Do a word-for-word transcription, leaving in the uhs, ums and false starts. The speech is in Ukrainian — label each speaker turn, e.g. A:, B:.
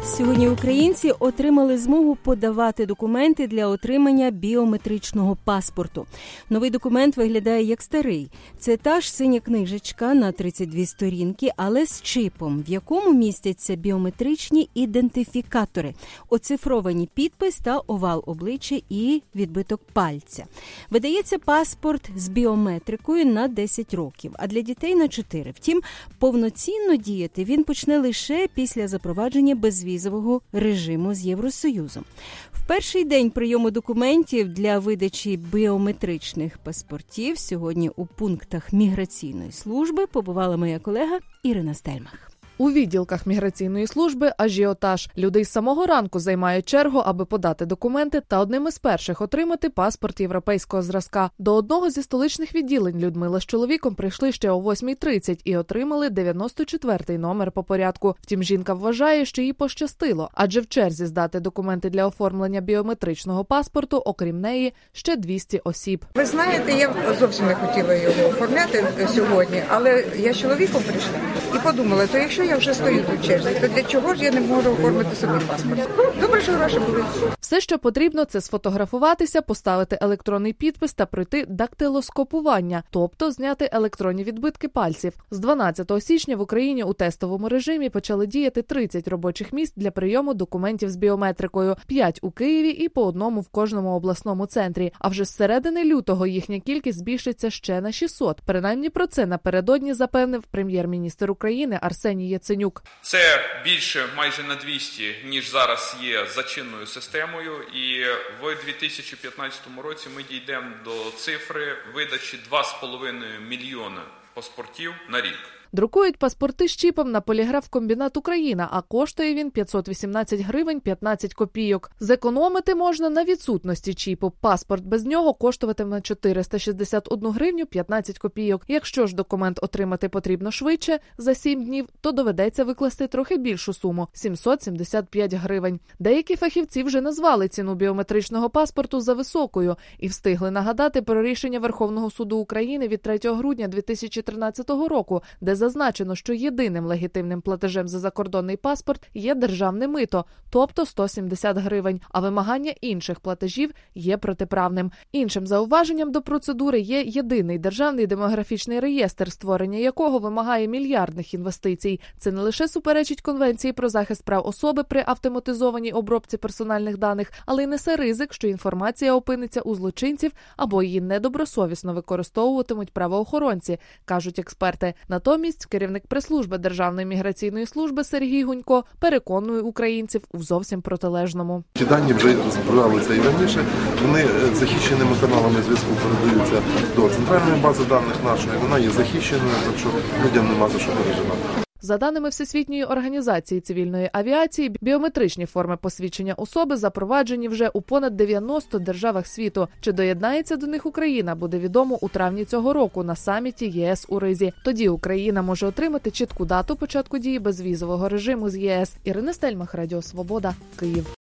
A: Сьогодні українці отримали змогу подавати документи для отримання біометричного паспорту. Новий документ виглядає як старий. Це та ж синя книжечка на тридцять дві сторінки, але з чипом, в якому містяться біометричні ідентифікатори, оцифровані підпис та овал обличчя і відбиток пальця. Видається паспорт з біометрикою на десять років, а для дітей на чотири. Втім, повноцінно діяти він почне лише після запровадження безвізового режиму з Євросоюзом. В перший день прийому документів для видачі біометричних паспортів сьогодні у пунктах міграційної служби побувала моя колега Ірина Стельмах.
B: У відділках міграційної служби ажіотаж. Люди з самого ранку займають чергу, аби подати документи та одним із перших отримати паспорт європейського зразка. До одного зі столичних відділень Людмила з чоловіком прийшли ще о восьмій тридцять і отримали дев'яносто четвертий номер по порядку. Втім, жінка вважає, що їй пощастило, адже в черзі здати документи для оформлення біометричного паспорту, окрім неї, ще двісті осіб.
C: Ви знаєте, я зовсім не хотіла його оформляти сьогодні, але я з чоловіком прийшла і подумала, то якщо я вже стою тут в черзі, то для чого ж я не можу оформити собі паспорт? Добре, що гроші були.
B: Все, що потрібно, це сфотографуватися, поставити електронний підпис та пройти дактилоскопування, тобто зняти електронні відбитки пальців. З дванадцятого січня в Україні у тестовому режимі почали діяти тридцять робочих місць для прийому документів з біометрикою, п'ять у Києві і по одному в кожному обласному центрі. А вже з середини лютого їхня кількість збільшиться ще на шістсот. Принаймні про це напередодні запевнив прем'єр-міністр України Арсеній Яценюк.
D: Це більше майже на двісті, ніж зараз є за чинною системою. І в дві тисячі п'ятнадцятому році ми дійдемо до цифри видачі два з половиною мільйона паспортів на рік.
B: Друкують паспорти з чіпом на поліграф-комбінат «Україна», а коштує він п'ятсот вісімнадцять гривень п'ятнадцять копійок. Зекономити можна на відсутності чіпу. Паспорт без нього коштуватиме чотириста шістдесят одну гривню п'ятнадцять копійок. Якщо ж документ отримати потрібно швидше, за сім днів, то доведеться викласти трохи більшу суму – сімсот сімдесят п'ять гривень. Деякі фахівці вже назвали ціну біометричного паспорту за високою і встигли нагадати про рішення Верховного суду України від третього грудня дві тисячі тринадцятого року, де зазначено, що єдиним легітимним платежем за закордонний паспорт є державне мито, тобто сто сімдесят гривень, а вимагання інших платежів є протиправним. Іншим зауваженням до процедури є єдиний державний демографічний реєстр, створення якого вимагає мільярдних інвестицій. Це не лише суперечить Конвенції про захист прав особи при автоматизованій обробці персональних даних, але й несе ризик, що інформація опиниться у злочинців або її недобросовісно використовуватимуть правоохоронці, кажуть експерти. Натомість керівник прес-служби Державної міграційної служби Сергій Гунько переконує українців у зовсім протилежному.
E: Ці дані вже збиралися і раніше, вони захищеними каналами зв'язку передаються до центральної бази даних нашої, вона є захищеною, так що людям нема за що переживати.
B: За даними Всесвітньої організації цивільної авіації, біометричні форми посвідчення особи запроваджені вже у понад дев'яноста державах світу. Чи доєднається до них Україна, буде відомо у травні цього року на саміті ЄС у Ризі. Тоді Україна може отримати чітку дату початку дії безвізового режиму з ЄС. Ірина Стельмах, Радіо Свобода, Київ.